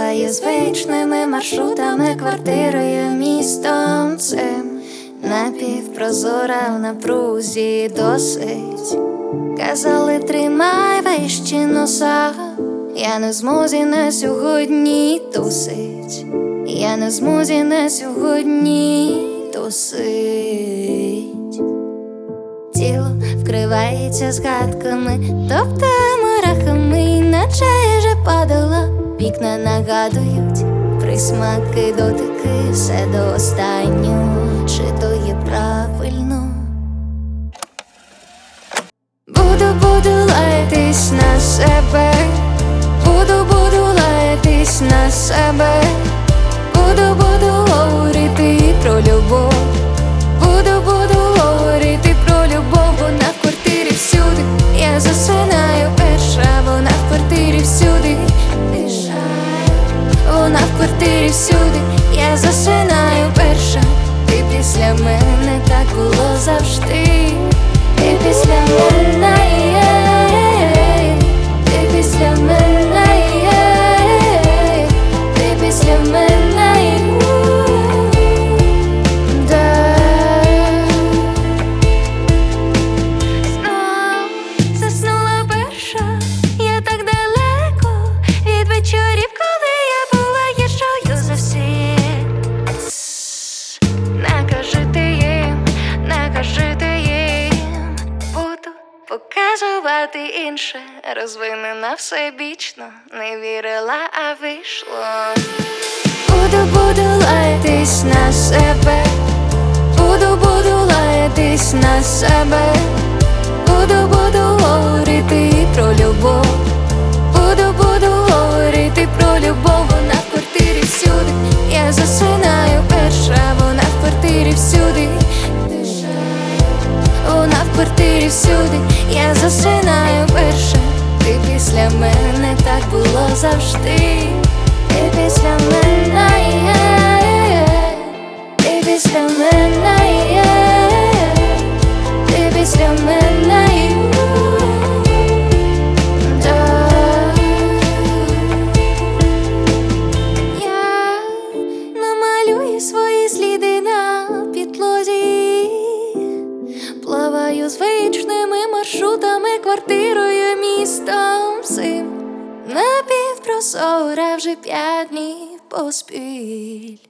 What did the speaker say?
Плаваю звичними маршрутами, квартирою, містом цим. Напівпрозора в напрузі досить. Казали, тримай вище носа. Я не в змозі на сьогодні тусить. Я не в змозі на сьогодні тусить. Тіло вкривається згадками, тобто мурахами, наче я вже падала. Вікна нагадують присмаки, дотики, все до останнього. Чи то є правильно? Буду лаятись на себе. Буду лаятись на себе. Буду говорити про любов. Буду говорити про любов. Вона в квартирі всюди. Я засинаю перша. Вона в квартирі всюди. Вона в квартирі всюди. Я засинаю перша. Ти після мене, так було завжди. Ти після мене, ти після мене, ти після мене, да. Знов заснула перша. Я так далеко від вечорів, коли я була іншою за всіх. Накажи ти їм, буду показувати інше. Розвинена всебічно, не вірила, а вийшло. Буду лаятись на себе. Буду лаятись на себе. Буду говорити про любов. Буду говорити про любов. Вона в квартирі всюди. Я засинаю перша. Вона в квартирі всюди. Вона в квартирі всюди. Я засинаю перша. Ти після мене, так було завжди. Ти після мене, ти після мене, ти після мене, да. Я намалюю свої сліди на підлозі. Плаваю звичними маршрутами, квартирою, містом всім. Напівпрозора вже 5 днів поспіль.